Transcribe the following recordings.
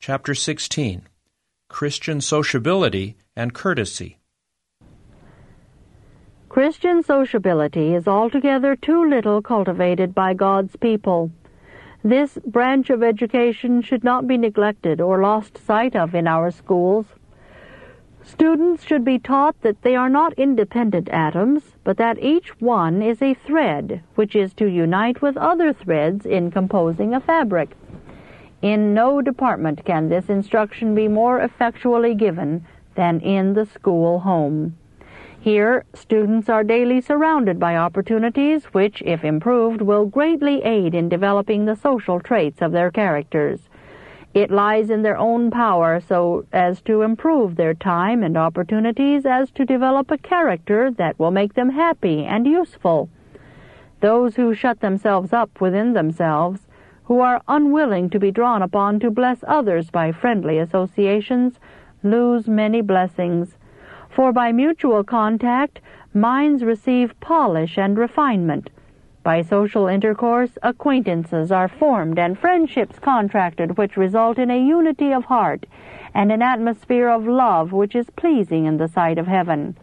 Chapter 16. Christian Sociability and Courtesy. Christian sociability is altogether too little cultivated by God's people. This branch of education should not be neglected or lost sight of in our schools. Students should be taught that they are not independent atoms, but that each one is a thread, which is to unite with other threads in composing a fabric. In no department can this instruction be more effectually given than in the school home. Here, students are daily surrounded by opportunities which, if improved, will greatly aid in developing the social traits of their characters. It lies in their own power so as to improve their time and opportunities as to develop a character that will make them happy and useful. Those who shut themselves up within themselves, who are unwilling to be drawn upon to bless others by friendly associations, lose many blessings. For by mutual contact, minds receive polish and refinement. By social intercourse, acquaintances are formed and friendships contracted which result in a unity of heart and an atmosphere of love which is pleasing in the sight of heaven.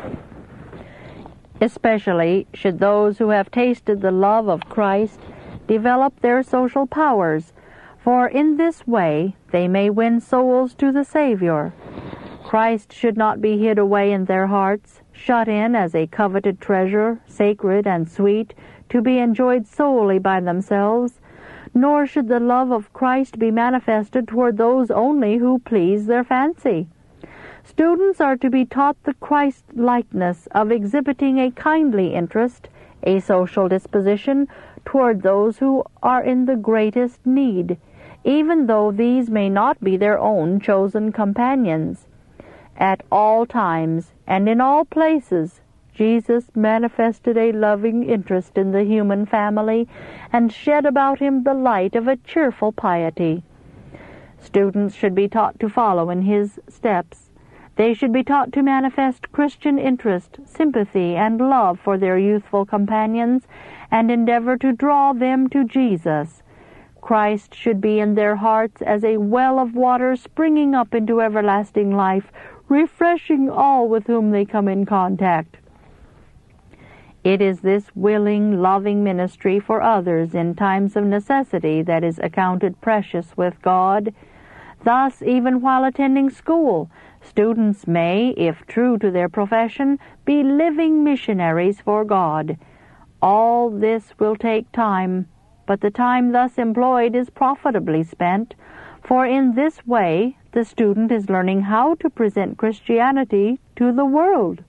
Especially should those who have tasted the love of Christ develop their social powers, for in this way they may win souls to the Savior. Christ should not be hid away in their hearts, shut in as a coveted treasure, sacred and sweet, to be enjoyed solely by themselves, nor should the love of Christ be manifested toward those only who please their fancy. Students are to be taught the Christ-likeness of exhibiting a kindly interest, a social disposition, toward those who are in the greatest need, even though these may not be their own chosen companions. At all times and in all places, Jesus manifested a loving interest in the human family and shed about him the light of a cheerful piety. Students should be taught to follow in his steps. They should be taught to manifest Christian interest, sympathy, and love for their youthful companions, and endeavor to draw them to Jesus. Christ should be in their hearts as a well of water springing up into everlasting life, refreshing all with whom they come in contact. It is this willing, loving ministry for others in times of necessity that is accounted precious with God. Thus, even while attending school, students may, if true to their profession, be living missionaries for God. All this will take time, but the time thus employed is profitably spent, for in this way the student is learning how to present Christianity to the world.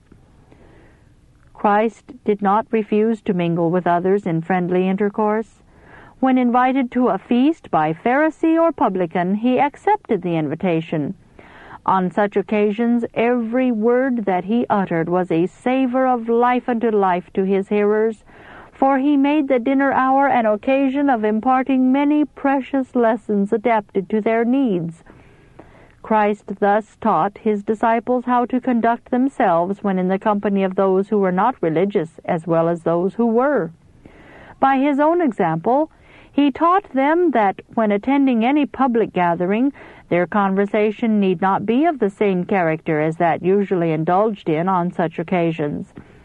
Christ did not refuse to mingle with others in friendly intercourse. When invited to a feast by Pharisee or publican, he accepted the invitation. On such occasions, every word that he uttered was a savor of life unto life to his hearers, for he made the dinner hour an occasion of imparting many precious lessons adapted to their needs. Christ thus taught his disciples how to conduct themselves when in the company of those who were not religious as well as those who were. By his own example, he taught them that when attending any public gathering, their conversation need not be of the same character as that usually indulged in on such occasions.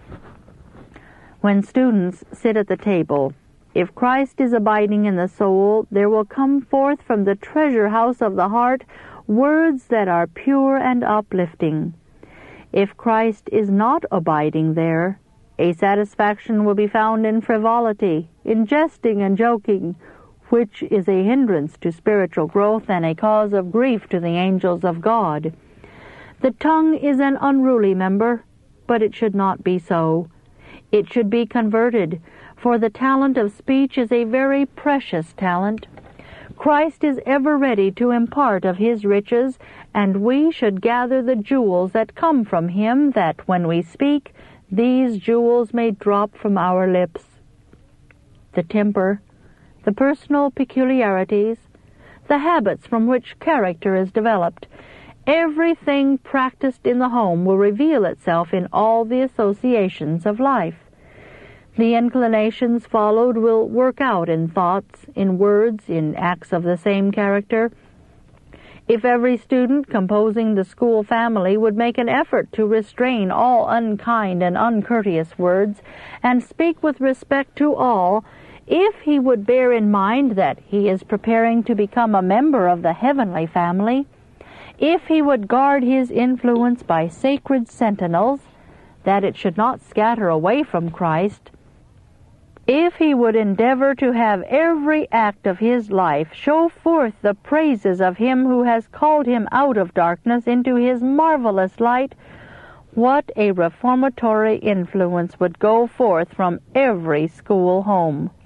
When students sit at the table, if Christ is abiding in the soul, there will come forth from the treasure house of the heart words that are pure and uplifting. If Christ is not abiding there, a satisfaction will be found in frivolity, in jesting and joking, which is a hindrance to spiritual growth and a cause of grief to the angels of God. The tongue is an unruly member, but it should not be so. It should be converted, for the talent of speech is a very precious talent. Christ is ever ready to impart of his riches, and we should gather the jewels that come from him, that when we speak, these jewels may drop from our lips. The temper, the personal peculiarities, the habits from which character is developed, everything practiced in the home will reveal itself in all the associations of life. The inclinations followed will work out in thoughts, in words, in acts of the same character. If every student composing the school family would make an effort to restrain all unkind and uncourteous words, and speak with respect to all, if he would bear in mind that he is preparing to become a member of the heavenly family, if he would guard his influence by sacred sentinels, that it should not scatter away from Christ, if he would endeavor to have every act of his life show forth the praises of him who has called him out of darkness into his marvelous light, what a reformatory influence would go forth from every school home!